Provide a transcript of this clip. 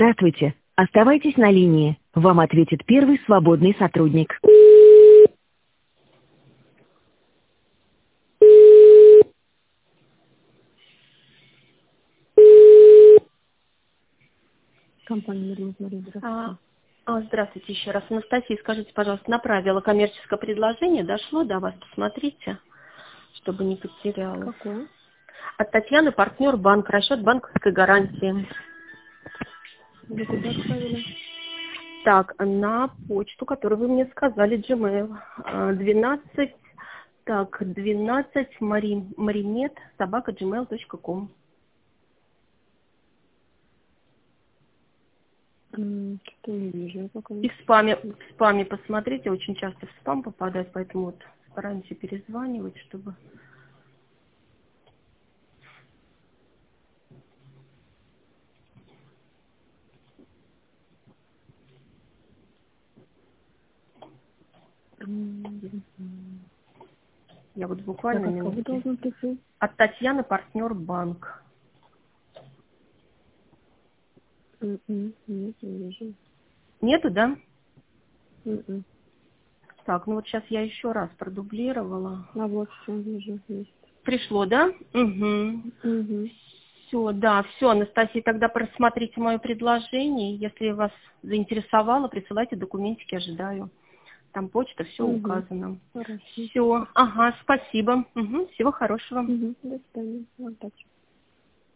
Здравствуйте. Оставайтесь на линии. Вам ответит первый свободный сотрудник. Компания «Мирный Мария», здравствуйте. Здравствуйте еще раз. Анастасия, скажите, пожалуйста, направила коммерческое предложение, дошло до вас, посмотрите, чтобы не потерялось. Какое? От Татьяны, партнер банк, расчет банковской гарантии. Вы куда отправили? Так, на почту, которую вы мне сказали, Gmail, 12 маримед @gmail.com. Что-то не вижу пока. И в спаме посмотрите, очень часто в спам попадает, поэтому вот стараемся перезванивать, чтобы... Я вот буквально Так, а кого минутки. должен прийти? От Татьяны, партнер банк. Нет, не вижу. Нету, да? М-м. Так, ну вот сейчас я еще раз продублировала. А вот все вижу, есть. Пришло, да? Угу. Угу. Все, да, все, Анастасия, тогда просмотрите мое предложение. Если вас заинтересовало, присылайте документики, ожидаю. Там почта, все Угу. указано. Хорошо. Все, ага, спасибо. Угу, всего хорошего. Угу. До свидания. Удачи.